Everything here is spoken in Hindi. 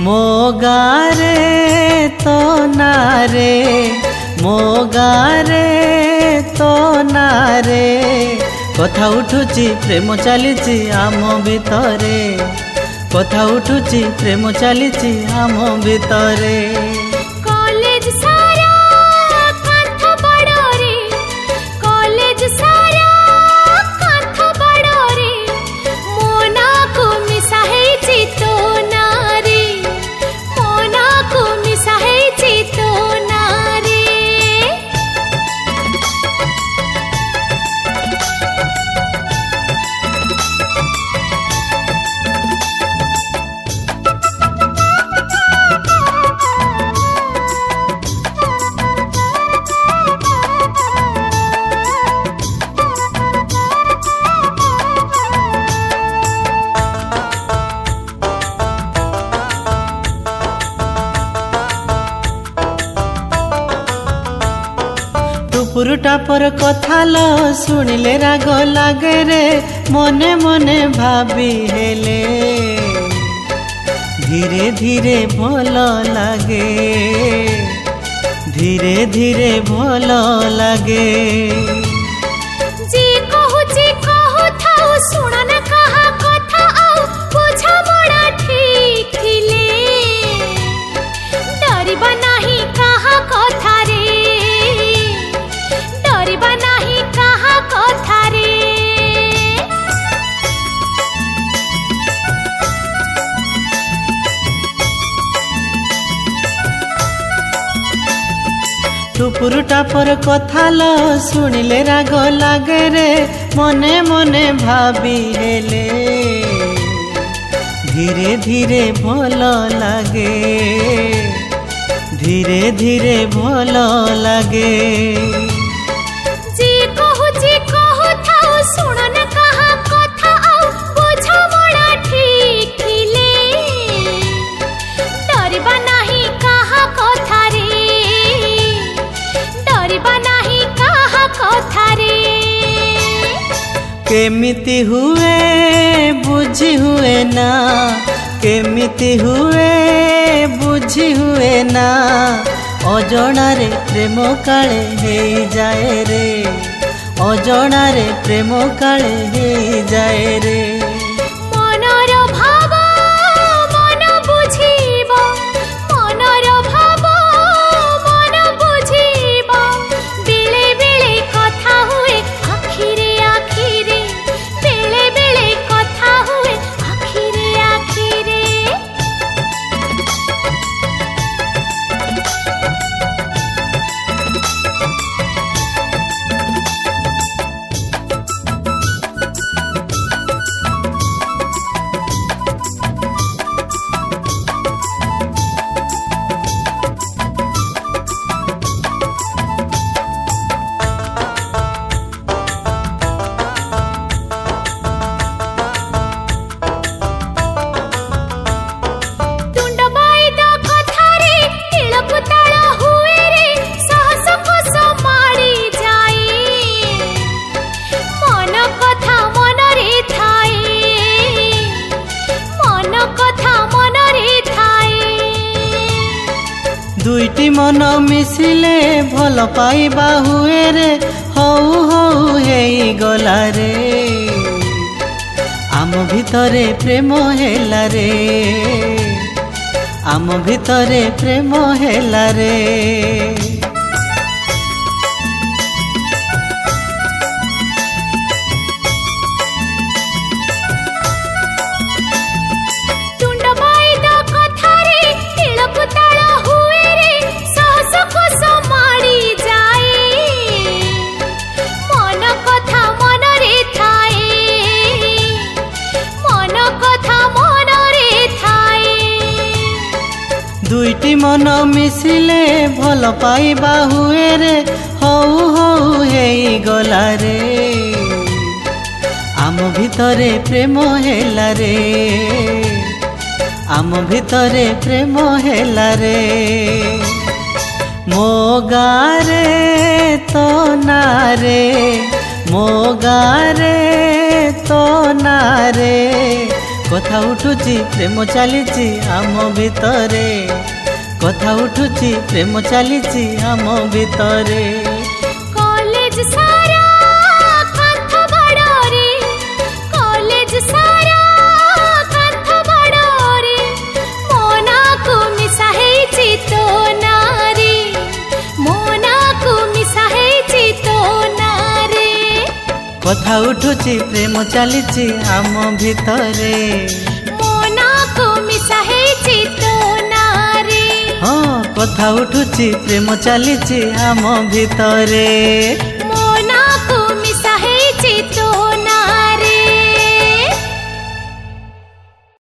मो गारे तो नारे मो गारे तो नारे कथा उठुची प्रेम चलीची आम भितरे कथा उठुची प्रेम चलीची आम भितरे कॉलेज सारा कांथ बड़रे कॉलेज सारा कांथ बड़रे मोना को मिसा हेची तो नारे मोना को मिसा हेची तो नारे टुपुरुटा पर कथा लो शुणिले राग लागे रे मने मने भाभी हेले धीरे धीरे भल लागे धीरे धीरे भल लागे जी कहू थाऊ सुन न कहा कथा आउ बुझा बड़ा ठीक थिले डरिबा नाही कहा कथा रे डरिबा नाही कहा कथा रे टुपुरुटा पर कथा लो शुणिले राग लागे रे मने मने भाभी हेले धीरे धीरे भल लागे धीरे धीरे भल लागे जी कहू थाऊ सुन न कहा कथा आउ बुझा बड़ा ठीक थिले डरिबा नाही कहा कथा रे डरिबा नाही कहा कथा रे केमिति हुए बुझी हुए ना केमिति हुए बुझी हुए ना अजणा रे प्रेम काले हे जाए रे अजणा रे प्रेम काले हे जाए रे मनर भाव मन बुझिब मनर भाव मन बुझिब बेले बेले कथा हुए आखिरे आखिरे बेले बेले कथा हुए आखिरे आखिरे दुईटी मन मिसिले भल पाइबा हुए रे हऊ हऊ हेई गला रे आम भितरे प्रेम हेला रे आम भितरे प्रेम हेला रे दुईटी मन मिसिले भल पाइबा हुए रे हऊ हऊ हेई गला रे आम भितरे प्रेम हेला रे आम भितरे प्रेम हेला रे मो गारे तो नारे मो गारे तो नारे कथा उठुची प्रेम चलीची आम भितरे कथा उठुची प्रेम चलीची आम भितरे कॉलेज सारा कांथ बड़रे कॉलेज सारा कांथ बड़रे मोना को मिसा हेची तो नारी मोना को मिसा हेची तो नारी कथा उठुची प्रेम चलीची आम भितरे मोना को मिसा हेची तो नारी हाँ कथा उठुची प्रेम चलीची आम भितरे।